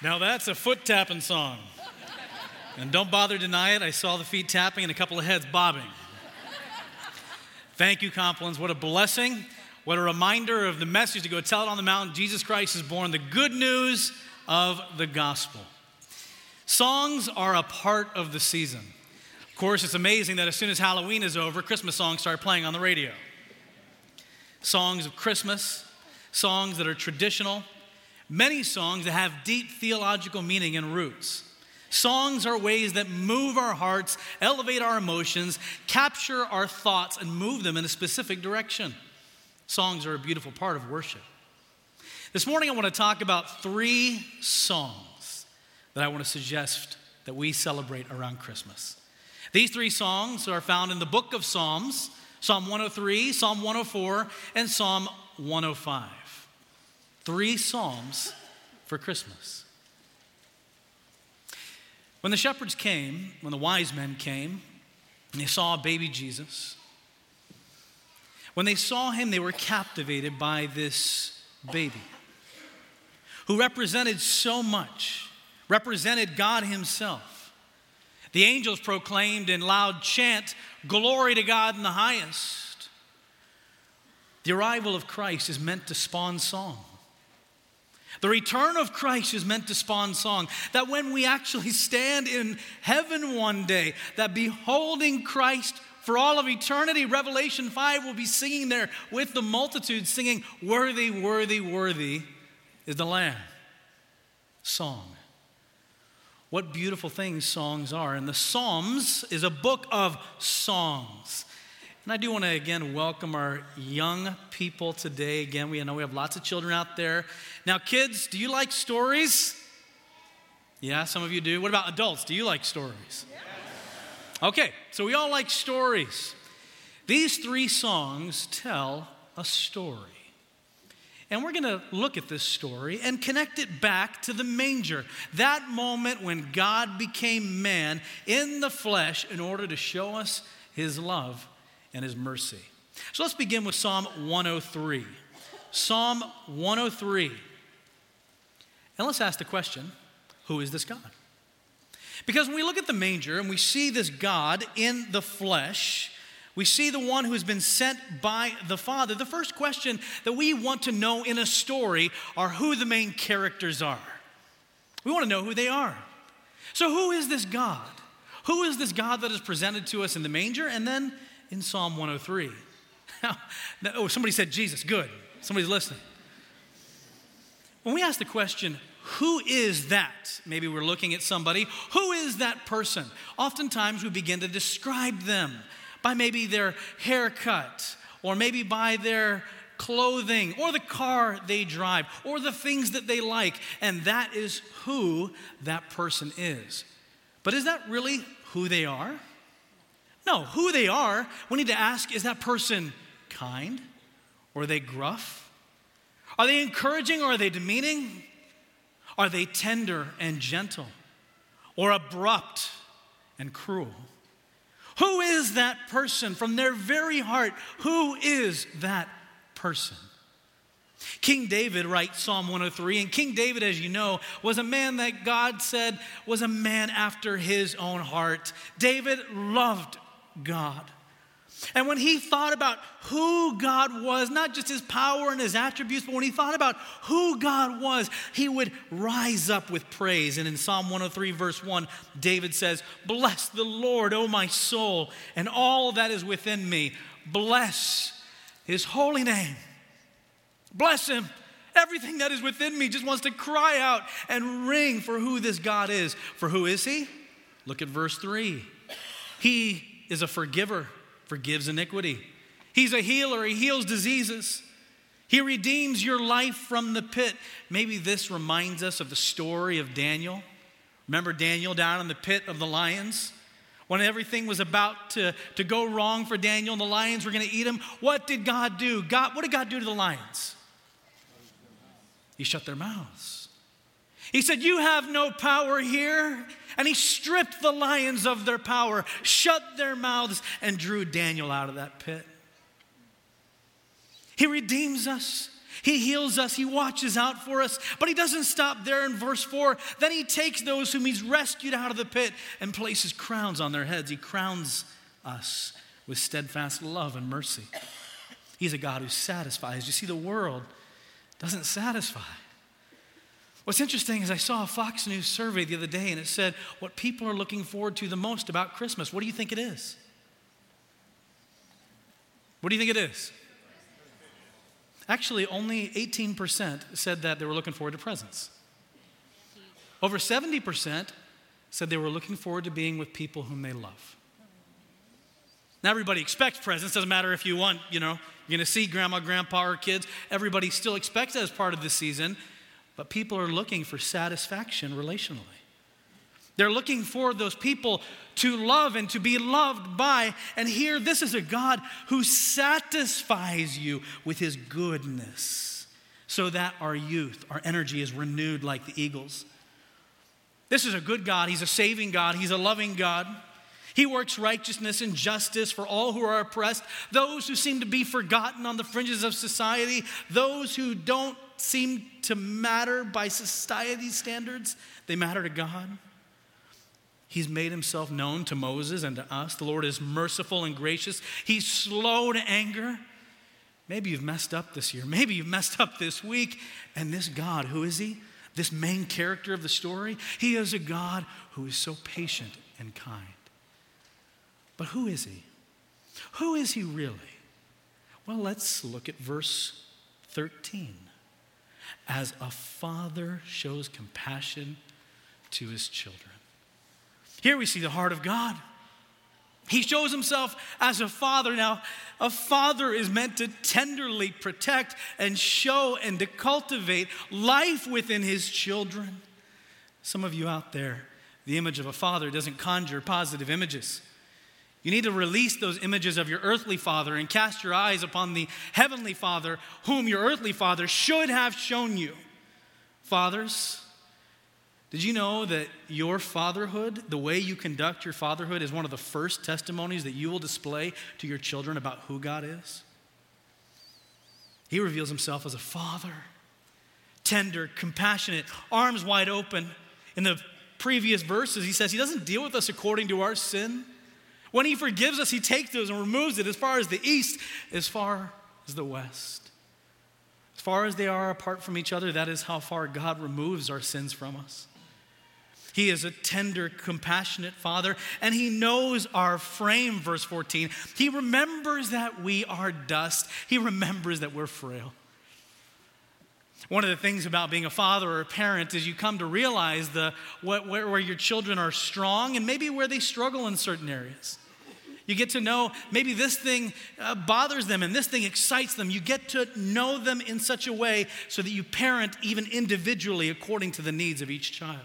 Now that's a foot tapping song. And don't bother deny it. I saw the feet tapping and a couple of heads bobbing. Thank you, Complins. What a blessing. What a reminder of the message to go tell it on the mountain. Jesus Christ is born. The good news of the gospel. Songs are a part of the season. Of course, it's amazing that as soon as Halloween is over, Christmas songs start playing on the radio. Songs of Christmas, songs that are traditional, many songs that have deep theological meaning and roots. Songs are ways that move our hearts, elevate our emotions, capture our thoughts, and move them in a specific direction. Songs are a beautiful part of worship. This morning I want to talk about 3 songs that I want to suggest that we celebrate around Christmas. These 3 songs are found in the book of Psalms, Psalm 103, Psalm 104, and Psalm 105. 3 psalms for Christmas. When the shepherds came, when the wise men came, and they saw baby Jesus, when they saw him, they were captivated by this baby who represented so much, represented God himself. The angels proclaimed in loud chant, "Glory to God in the highest." The arrival of Christ is meant to spawn song. The return of Christ is meant to spawn song. That when we actually stand in heaven one day, that beholding Christ for all of eternity, Revelation 5 will be singing there with the multitude, singing, "Worthy, worthy, worthy is the Lamb." Song. What beautiful things songs are. And the Psalms is a book of songs. And I do want to again welcome our young people today. Again, we know we have lots of children out there. Now, kids, do you like stories? Yeah, some of you do. What about adults? Do you like stories? Yes. Okay, so we all like stories. These 3 songs tell a story. And we're going to look at this story and connect it back to the manger. That moment when God became man in the flesh in order to show us his love and his mercy. So let's begin with Psalm 103. Psalm 103. And let's ask the question, who is this God? Because when we look at the manger and we see this God in the flesh, we see the one who has been sent by the Father. The first question that we want to know in a story are who the main characters are. We want to know who they are. So who is this God? Who is this God that is presented to us in the manger and then in Psalm 103? Oh, somebody said Jesus. Good. Somebody's listening. When we ask the question, who is that? Maybe we're looking at somebody. Who is that person? Oftentimes we begin to describe them by maybe their haircut, or maybe by their clothing, or the car they drive, or the things that they like. And that is who that person is. But is that really who they are? No, who they are, we need to ask, is that person kind? Or are they gruff? Are they encouraging or are they demeaning? Are they tender and gentle? Or abrupt and cruel? Who is that person from their very heart? Who is that person? King David writes Psalm 103, and King David, as you know, was a man that God said was a man after his own heart. David loved God. And when he thought about who God was, not just his power and his attributes, but when he thought about who God was, he would rise up with praise. And in Psalm 103, verse 1, David says, "Bless the Lord, O my soul, and all that is within me. Bless his holy name." Bless him. Everything that is within me just wants to cry out and ring for who this God is. For who is he? Look at verse 3. He is a forgiver, forgives iniquity. He's a healer, he heals diseases. He redeems your life from the pit. Maybe this reminds us of the story of Daniel. Remember Daniel down in the pit of the lions? When everything was about to go wrong for Daniel and the lions were going to eat him, what did God do? What did God do to the lions? He shut their mouths. He said, "You have no power here." And he stripped the lions of their power, shut their mouths, and drew Daniel out of that pit. He redeems us. He heals us, he watches out for us, but he doesn't stop there in verse 4. Then he takes those whom he's rescued out of the pit and places crowns on their heads. He crowns us with steadfast love and mercy. He's a God who satisfies. You see, the world doesn't satisfy. What's interesting is I saw a Fox News survey the other day, and it said what people are looking forward to the most about Christmas. What do you think it is? What do you think it is? Actually, only 18% said that they were looking forward to presents. Over 70% said they were looking forward to being with people whom they love. Now, everybody expects presents. Doesn't matter if you want, you're going to see grandma, grandpa, or kids. Everybody still expects that as part of the season. But people are looking for satisfaction relationally. They're looking for those people to love and to be loved by. And here, this is a God who satisfies you with his goodness so that our youth, our energy is renewed like the eagles. This is a good God. He's a saving God. He's a loving God. He works righteousness and justice for all who are oppressed, those who seem to be forgotten on the fringes of society, those who don't seem to matter by society's standards. They matter to God. He's made himself known to Moses and to us. The Lord is merciful and gracious. He's slow to anger. Maybe you've messed up this year. Maybe you've messed up this week. And this God, who is he? This main character of the story, he is a God who is so patient and kind. But who is he? Who is he really? Well, let's look at verse 13. As a father shows compassion to his children. Here we see the heart of God. He shows himself as a father. Now, a father is meant to tenderly protect and show and to cultivate life within his children. Some of you out there, the image of a father doesn't conjure positive images. You need to release those images of your earthly father and cast your eyes upon the heavenly Father, whom your earthly father should have shown you. Fathers, did you know that your fatherhood, the way you conduct your fatherhood, is one of the first testimonies that you will display to your children about who God is? He reveals himself as a father, tender, compassionate, arms wide open. In the previous verses, he says he doesn't deal with us according to our sin. When he forgives us, he takes those and removes it as far as the east, as far as the west. As far as they are apart from each other, that is how far God removes our sins from us. He is a tender, compassionate father, and he knows our frame, verse 14. He remembers that we are dust. He remembers that we're frail. One of the things about being a father or a parent is you come to realize where your children are strong and maybe where they struggle in certain areas. You get to know maybe this thing bothers them and this thing excites them. You get to know them in such a way so that you parent even individually according to the needs of each child.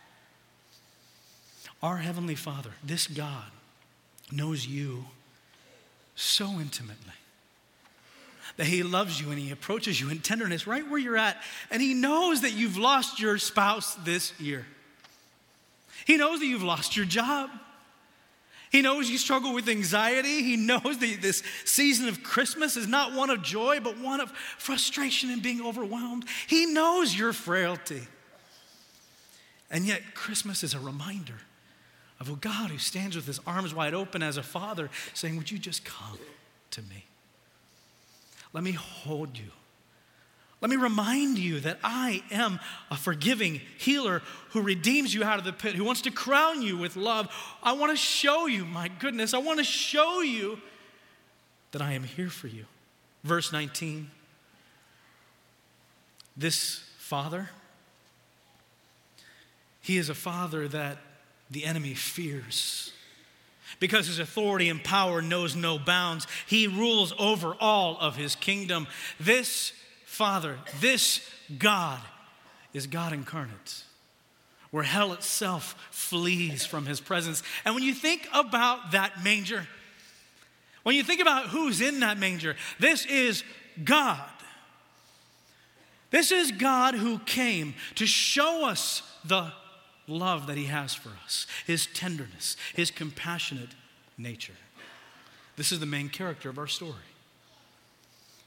Our Heavenly Father, this God, knows you so intimately that he loves you and he approaches you in tenderness right where you're at. And he knows that you've lost your spouse this year. He knows that you've lost your job. He knows you struggle with anxiety. He knows that this season of Christmas is not one of joy, but one of frustration and being overwhelmed. He knows your frailty. And yet Christmas is a reminder of a God who stands with his arms wide open as a father saying, would you just come to me? Let me hold you. Let me remind you that I am a forgiving healer who redeems you out of the pit, who wants to crown you with love. I want to show you, my goodness, I want to show you that I am here for you. Verse 19, this father, he is a father that the enemy fears. Because his authority and power knows no bounds. He rules over all of his kingdom. This Father, this God is God incarnate, where hell itself flees from his presence. And when you think about that manger, when you think about who's in that manger, this is God. This is God who came to show us the love that he has for us, his tenderness, his compassionate nature. This is the main character of our story.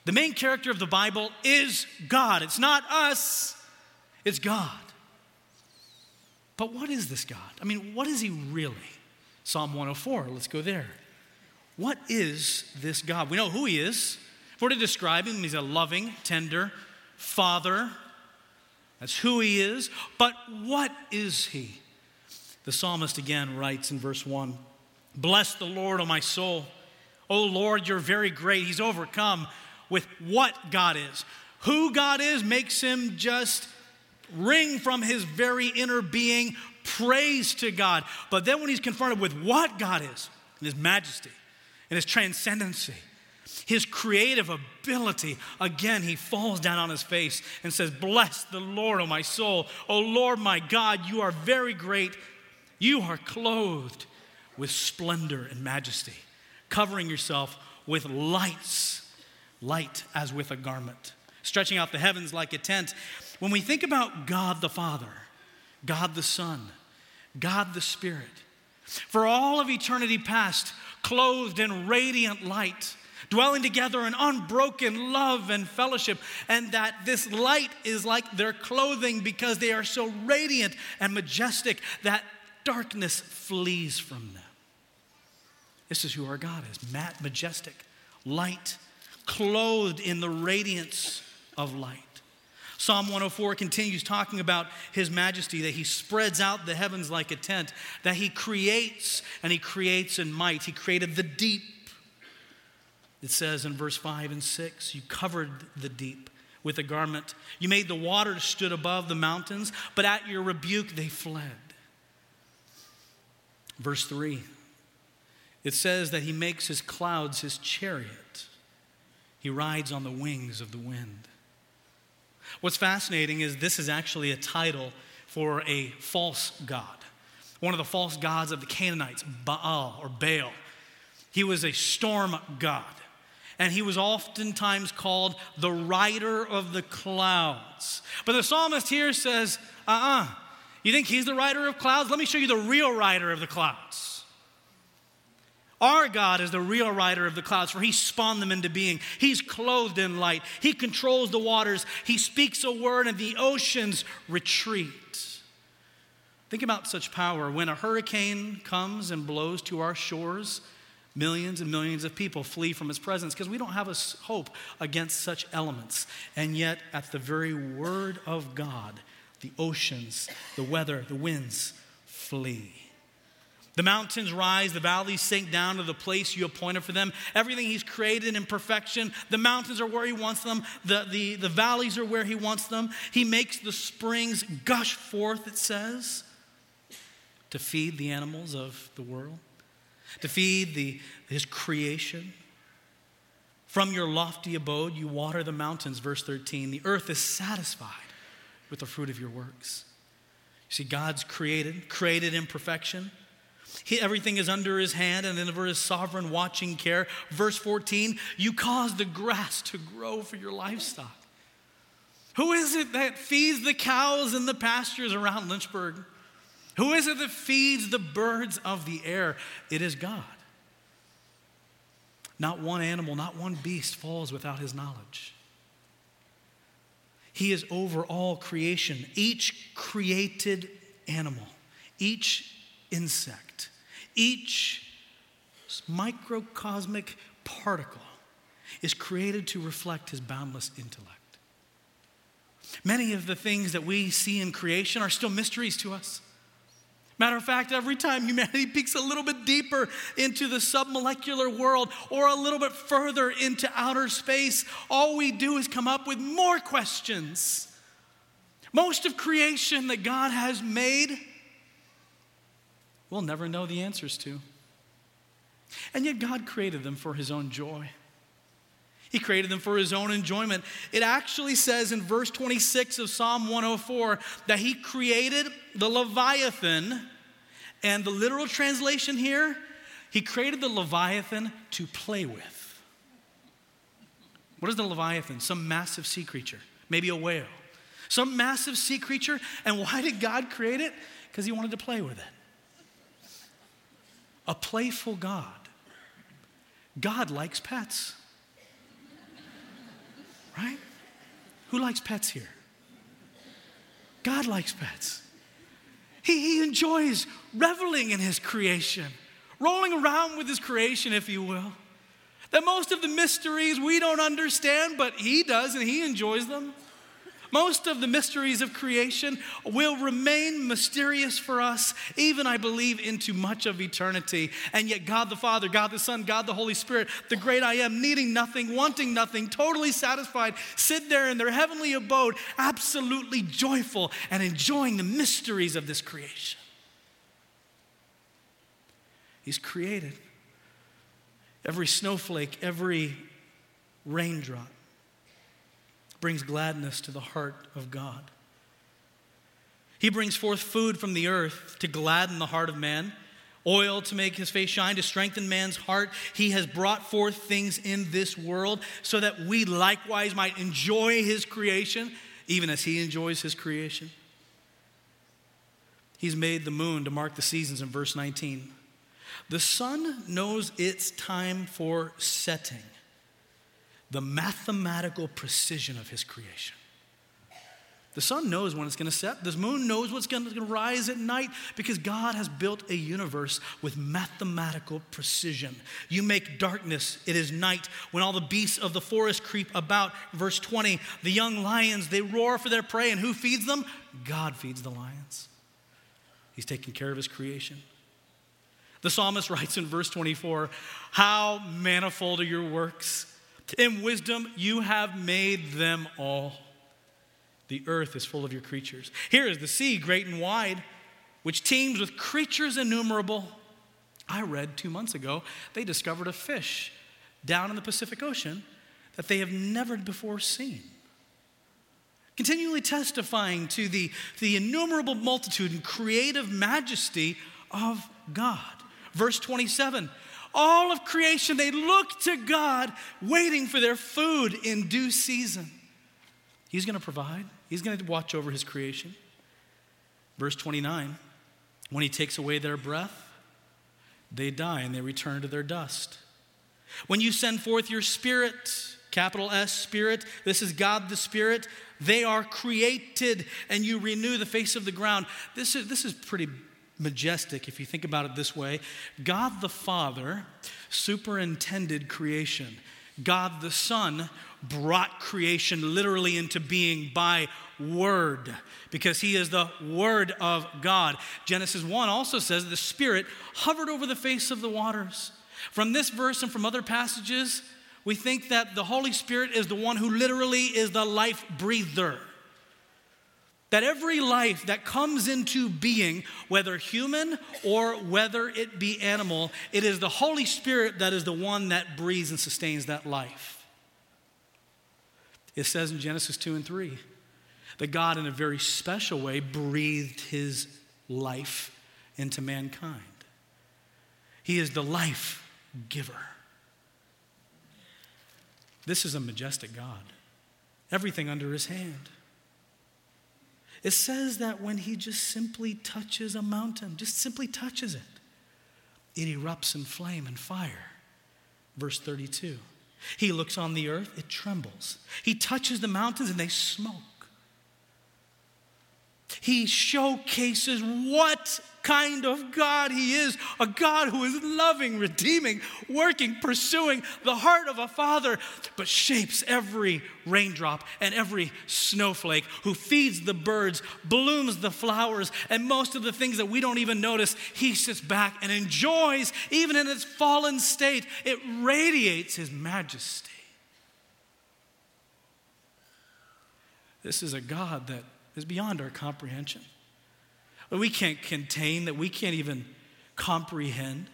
The main character of the Bible is God. It's not us, it's God. But what is this God? I mean, what is he really? Psalm 104, let's go there. What is this God? We know who he is. If we're to describe him, he's a loving, tender Father. That's who he is. But what is he? The psalmist again writes in verse 1, "Bless the Lord, O my soul. O Lord, you're very great." He's overcome with what God is. Who God is makes him just ring from his very inner being, praise to God. But then when he's confronted with what God is, and his majesty, and his transcendency, his creative ability, again, he falls down on his face and says, "Bless the Lord, O my soul. O Lord, my God, you are very great. You are clothed with splendor and majesty, covering yourself with light as with a garment, stretching out the heavens like a tent." When we think about God the Father, God the Son, God the Spirit, for all of eternity past, clothed in radiant light, dwelling together in unbroken love and fellowship, and that this light is like their clothing because they are so radiant and majestic that darkness flees from them. This is who our God is, majestic, light, clothed in the radiance of light. Psalm 104 continues talking about his majesty, that he spreads out the heavens like a tent, that he creates, and he creates in might. He created the deep. It says in verse 5 and 6, "You covered the deep with a garment. You made the waters stood above the mountains, but at your rebuke they fled." Verse 3, it says that he makes his clouds his chariot. He rides on the wings of the wind. What's fascinating is this is actually a title for a false god. One of the false gods of the Canaanites, Baal or Baal. He was a storm god. And he was oftentimes called the rider of the clouds. But the psalmist here says, you think he's the rider of clouds? Let me show you the real rider of the clouds. Our God is the real rider of the clouds, for he spawned them into being. He's clothed in light. He controls the waters. He speaks a word and the oceans retreat. Think about such power. When a hurricane comes and blows to our shores, millions and millions of people flee from his presence because we don't have a hope against such elements. And yet, at the very word of God, the oceans, the weather, the winds flee. The mountains rise, the valleys sink down to the place you appointed for them. Everything he's created in perfection. The mountains are where he wants them. The valleys are where he wants them. He makes the springs gush forth, it says, to feed the animals of the world, to feed his creation. From your lofty abode, you water the mountains, verse 13. The earth is satisfied with the fruit of your works. You see, God's created in perfection. Everything is under his hand and under his sovereign watching care. Verse 14, you cause the grass to grow for your livestock. Who is it that feeds the cows in the pastures around Lynchburg? Who is it that feeds the birds of the air? It is God. Not one animal, not one beast falls without his knowledge. He is over all creation. Each created animal, each insect, each microcosmic particle is created to reflect his boundless intellect. Many of the things that we see in creation are still mysteries to us. Matter of fact, every time humanity peeks a little bit deeper into the submolecular world or a little bit further into outer space, all we do is come up with more questions. Most of creation that God has made, we'll never know the answers to. And yet God created them for his own joy. He created them for his own enjoyment. It actually says in verse 26 of Psalm 104 that he created the Leviathan, and the literal translation here, he created the Leviathan to play with. What is the Leviathan? Some massive sea creature, maybe a whale. Some massive sea creature, and why did God create it? Because he wanted to play with it. A playful God. God likes pets. right? Who likes pets here? God likes pets. He enjoys reveling in his creation, rolling around with his creation, if you will. That most of the mysteries we don't understand, but he does, and he enjoys them. Most of the mysteries of creation will remain mysterious for us, even, I believe, into much of eternity. And yet God the Father, God the Son, God the Holy Spirit, the great I Am, needing nothing, wanting nothing, totally satisfied, sit there in their heavenly abode, absolutely joyful and enjoying the mysteries of this creation. He's created every snowflake, every raindrop. Brings gladness to the heart of God. He brings forth food from the earth to gladden the heart of man, oil to make his face shine, to strengthen man's heart. He has brought forth things in this world so that we likewise might enjoy his creation, even as he enjoys his creation. He's made the moon to mark the seasons in verse 19. The sun knows its time for setting. The mathematical precision of his creation. The sun knows when it's going to set. The moon knows what's going to rise at night because God has built a universe with mathematical precision. You make darkness, it is night. When all the beasts of the forest creep about, verse 20, the young lions, they roar for their prey. And who feeds them? God feeds the lions. He's taking care of his creation. The psalmist writes in verse 24, how manifold are your works. In wisdom, you have made them all. The earth is full of your creatures. Here is the sea, great and wide, which teems with creatures innumerable. I read 2 months ago, they discovered a fish down in the Pacific Ocean that they have never before seen. Continually testifying to the innumerable multitude and creative majesty of God. Verse 27, all of creation, they look to God, waiting for their food in due season. He's going to provide. He's going to watch over his creation. Verse 29, when he takes away their breath, they die and they return to their dust. When you send forth your spirit, capital S, spirit, this is God the Spirit, they are created and you renew the face of the ground. This is pretty majestic if you think about it this way. God the Father superintended creation. God the Son brought creation literally into being by word, because he is the Word of God. Genesis 1 also says the Spirit hovered over the face of the waters. From this verse and from other passages, we think that the Holy Spirit is the one who literally is the life breather. That every life that comes into being, whether human or whether it be animal, it is the Holy Spirit that is the one that breathes and sustains that life. It says in Genesis 2 and 3 that God in a very special way breathed his life into mankind. He is the life giver. This is a majestic God. Everything under his hand. It says that when he just simply touches a mountain, just simply touches it, it erupts in flame and fire. Verse 32. He looks on the earth, it trembles. He touches the mountains and they smoke. He showcases what kind of God he is. A God who is loving, redeeming, working, pursuing the heart of a father, but shapes every raindrop and every snowflake, who feeds the birds, blooms the flowers, and most of the things that we don't even notice, he sits back and enjoys, even in its fallen state. It radiates his majesty. This is a God that is beyond our comprehension. That we can't contain, that we can't even comprehend.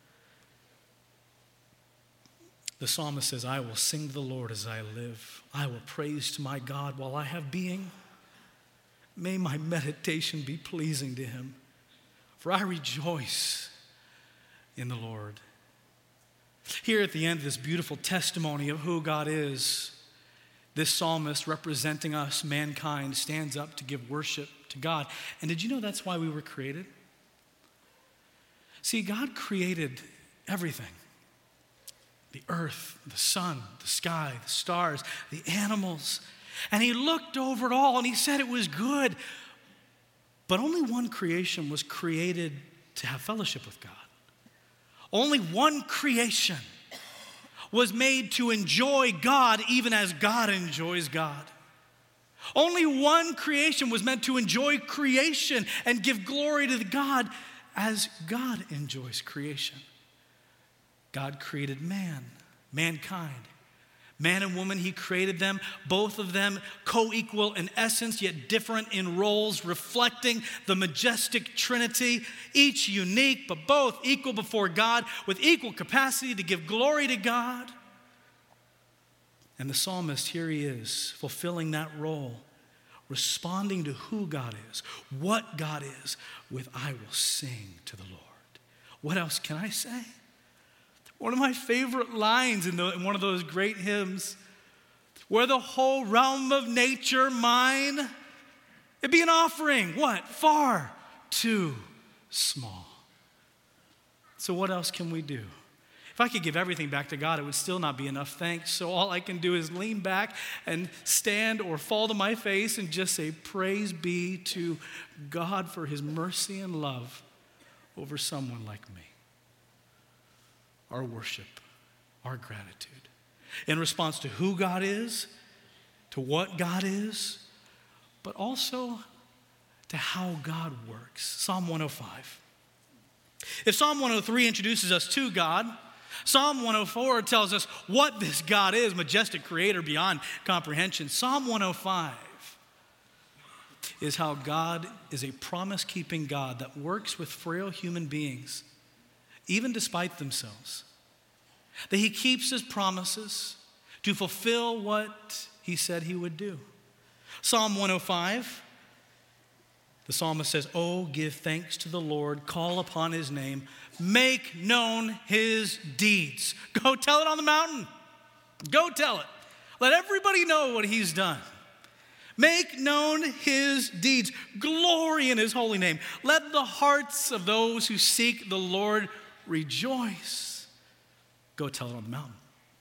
The psalmist says, I will sing to the Lord as I live. I will praise to my God while I have being. May my meditation be pleasing to him, for I rejoice in the Lord. Here at the end of this beautiful testimony of who God is, this psalmist, representing us, mankind, stands up to give worship to God. And did you know that's why we were created? See, God created everything. the earth, the sun, the sky, the stars, the animals. And he looked over it all and he said it was good. But only one creation was created to have fellowship with God. Only one creation was made to enjoy God even as God enjoys God. Only one creation was meant to enjoy creation and give glory to God as God enjoys creation. God created mankind. Man and woman, he created them, both of them co-equal in essence, yet different in roles, reflecting the majestic Trinity, each unique, but both equal before God, with equal capacity to give glory to God. And the psalmist, here he is, fulfilling that role, responding to who God is, what God is, with "I will sing to the Lord." What else can I say? One of my favorite lines in one of those great hymns, "Were the whole realm of nature mine, it'd be an offering," what? Far too small. So what else can we do? If I could give everything back to God, it would still not be enough thanks. So all I can do is lean back and stand or fall to my face and just say, praise be to God for his mercy and love over someone like me. Our worship, our gratitude, in response to who God is, to what God is, but also to how God works. Psalm 105. If Psalm 103 introduces us to God, Psalm 104 tells us what this God is, majestic creator beyond comprehension. Psalm 105 is how God is a promise-keeping God that works with frail human beings, even despite themselves. That he keeps his promises to fulfill what he said he would do. Psalm 105, the psalmist says, "Oh, give thanks to the Lord, call upon his name, make known his deeds." Go tell it on the mountain. Go tell it. Let everybody know what he's done. Make known his deeds. Glory in his holy name. Let the hearts of those who seek the Lord rejoice. Go tell it on the mountain.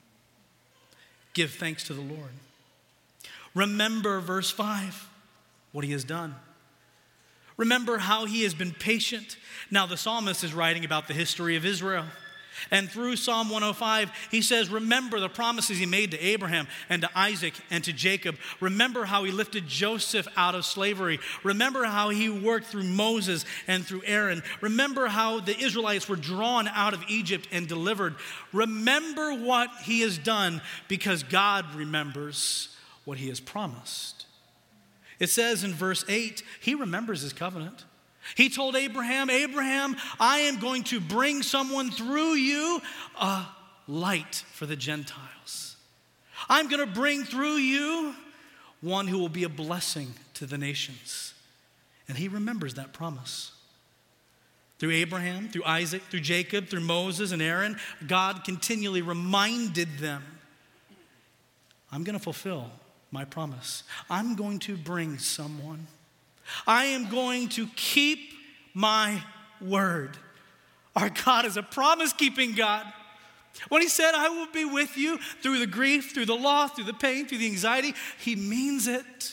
Give thanks to the Lord. Remember, verse 5, what he has done. Remember how he has been patient. Now the psalmist is writing about the history of Israel. And through Psalm 105, he says, remember the promises he made to Abraham and to Isaac and to Jacob. Remember how he lifted Joseph out of slavery. Remember how he worked through Moses and through Aaron. Remember how the Israelites were drawn out of Egypt and delivered. Remember what he has done, because God remembers what he has promised. It says in verse 8, he remembers his covenant. He told Abraham, Abraham, I am going to bring someone through you, a light for the Gentiles. I'm going to bring through you one who will be a blessing to the nations. And he remembers that promise. Through Abraham, through Isaac, through Jacob, through Moses and Aaron, God continually reminded them, I'm going to fulfill my promise. I'm going to bring someone. I am going to keep my word. Our God is a promise-keeping God. When he said, I will be with you through the grief, through the loss, through the pain, through the anxiety, he means it.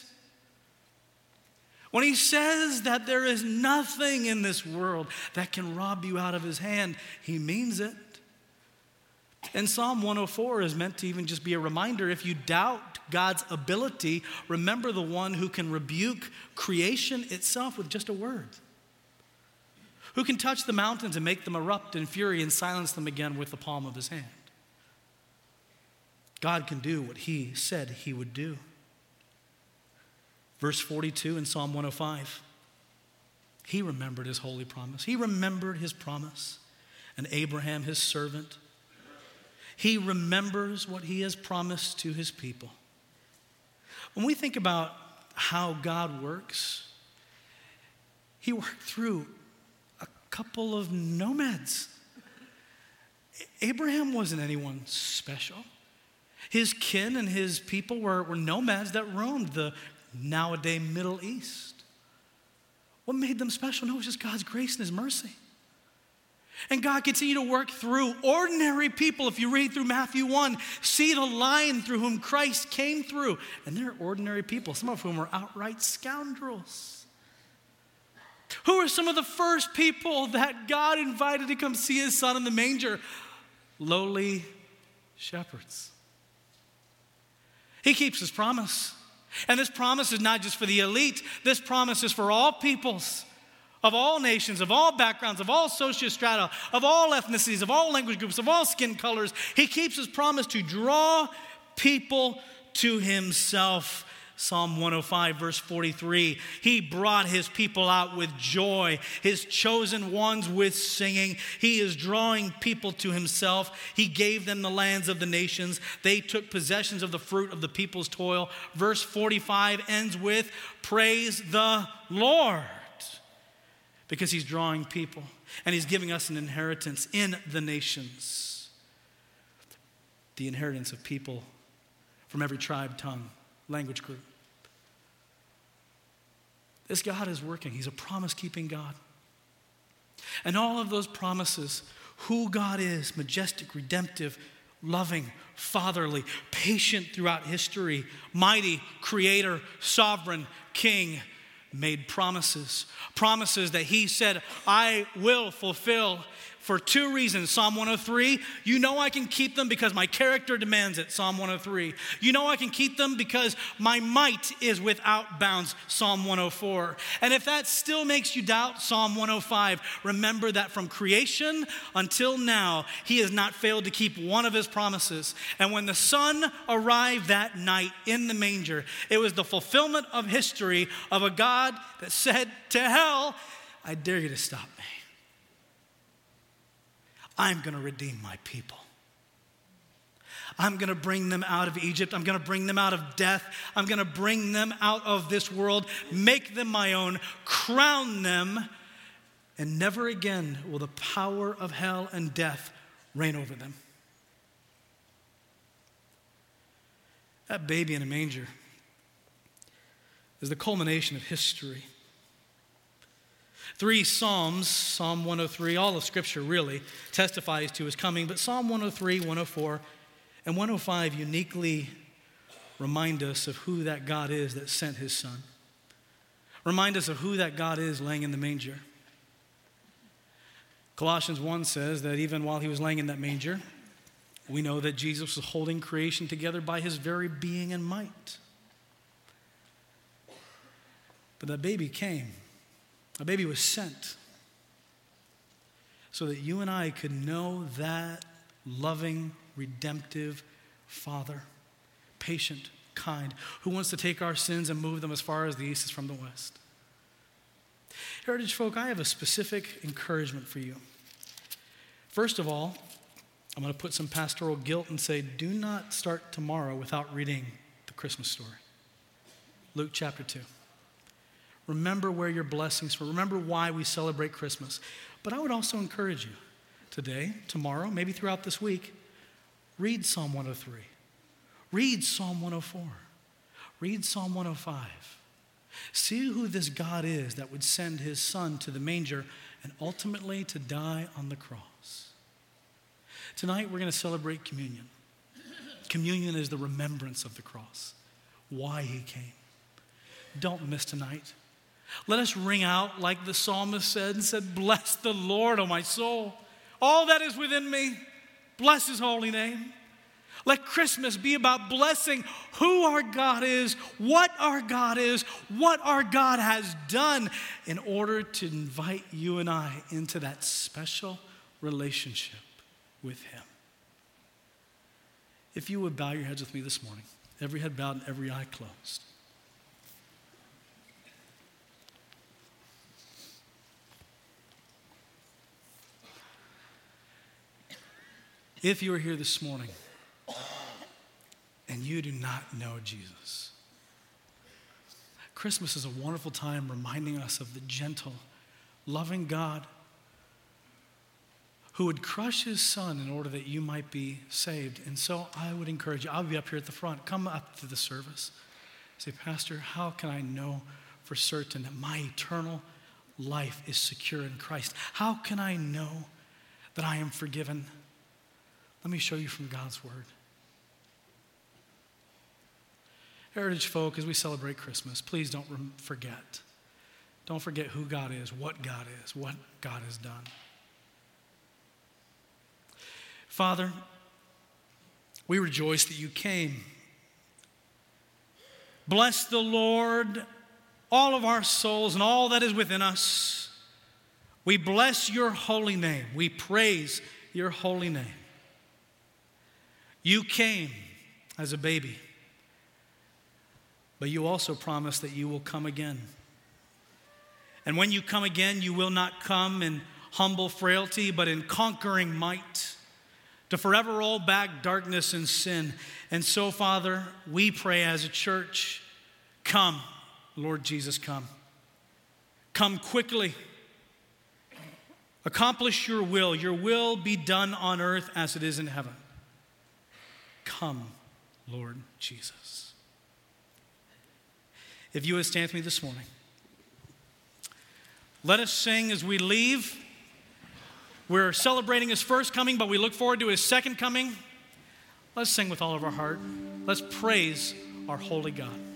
When he says that there is nothing in this world that can rob you out of his hand, he means it. And Psalm 104 is meant to even just be a reminder. If you doubt God's ability, remember the one who can rebuke creation itself with just a word. Who can touch the mountains and make them erupt in fury and silence them again with the palm of his hand. God can do what he said he would do. Verse 42 in Psalm 105. He remembered his holy promise. He remembered his promise. And Abraham, his servant, he remembers what he has promised to his people. When we think about how God works, he worked through a couple of nomads. Abraham wasn't anyone special. His kin and his people were nomads that roamed the nowadays Middle East. What made them special? No, it was just God's grace and his mercy. And God continued to work through ordinary people. If you read through Matthew 1, see the line through whom Christ came through. And they're ordinary people, some of whom are outright scoundrels. Who are some of the first people that God invited to come see his son in the manger? Lowly shepherds. He keeps his promise. And this promise is not just for the elite. This promise is for all peoples, of all nations, of all backgrounds, of all sociostrata, of all ethnicities, of all language groups, of all skin colors. He keeps his promise to draw people to himself. Psalm 105, verse 43, he brought his people out with joy, his chosen ones with singing. He is drawing people to himself. He gave them the lands of the nations. They took possessions of the fruit of the people's toil. Verse 45 ends with, praise the Lord, because he's drawing people and he's giving us an inheritance in the nations. The inheritance of people from every tribe, tongue, language group. This God is working. He's a promise-keeping God. And all of those promises, who God is, majestic, redemptive, loving, fatherly, patient throughout history, mighty, creator, sovereign, king, made promises. Promises that he said, I will fulfill for two reasons. Psalm 103, you know I can keep them because my character demands it. Psalm 103. You know I can keep them because my might is without bounds. Psalm 104. And if that still makes you doubt, Psalm 105, remember that from creation until now, he has not failed to keep one of his promises. And when the Son arrived that night in the manger, it was the fulfillment of history of a God that said, to hell, I dare you to stop me. I'm going to redeem my people. I'm going to bring them out of Egypt. I'm going to bring them out of death. I'm going to bring them out of this world, make them my own, crown them, and never again will the power of hell and death reign over them. That baby in a manger is the culmination of history. 3 Psalms, Psalm 103, all of Scripture really testifies to his coming, but Psalm 103, 104, and 105 uniquely remind us of who that God is that sent his son. Remind us of who that God is laying in the manger. Colossians 1 says that even while he was laying in that manger, we know that Jesus was holding creation together by his very being and might. But that baby came. A baby was sent so that you and I could know that loving, redemptive Father, patient, kind, who wants to take our sins and move them as far as the east is from the west. Heritage folk, I have a specific encouragement for you. First of all, I'm going to put some pastoral guilt and say, do not start tomorrow without reading the Christmas story. Luke chapter 2. Remember where your blessings from. Remember why we celebrate Christmas. But I would also encourage you today, tomorrow, maybe throughout this week, read Psalm 103. Read Psalm 104. Read Psalm 105. See who this God is that would send his son to the manger and ultimately to die on the cross. Tonight we're going to celebrate communion. Communion is the remembrance of the cross, why he came. Don't miss tonight. Let us ring out like the psalmist said and said, bless the Lord, O my soul. All that is within me, bless his holy name. Let Christmas be about blessing who our God is, what our God is, what our God has done in order to invite you and I into that special relationship with him. If you would bow your heads with me this morning, every head bowed and every eye closed. If you are here this morning and you do not know Jesus, Christmas is a wonderful time reminding us of the gentle, loving God who would crush his son in order that you might be saved. And so I would encourage you, I'll be up here at the front. Come up to the service. Say, Pastor, how can I know for certain that my eternal life is secure in Christ? How can I know that I am forgiven. Let me show you from God's word. Heritage folk, as we celebrate Christmas, please don't forget. Don't forget who God is, what God has done. Father, we rejoice that you came. Bless the Lord, all of our souls and all that is within us. We bless your holy name. We praise your holy name. You came as a baby, but you also promised that you will come again. And when you come again, you will not come in humble frailty, but in conquering might, to forever roll back darkness and sin. And so, Father, we pray as a church, come, Lord Jesus, come. Come quickly. Accomplish your will. Your will be done on earth as it is in heaven. Come, Lord Jesus. If you would stand with me this morning, let us sing as we leave. We're celebrating his first coming, but we look forward to his second coming. Let's sing with all of our heart. Let's praise our holy God.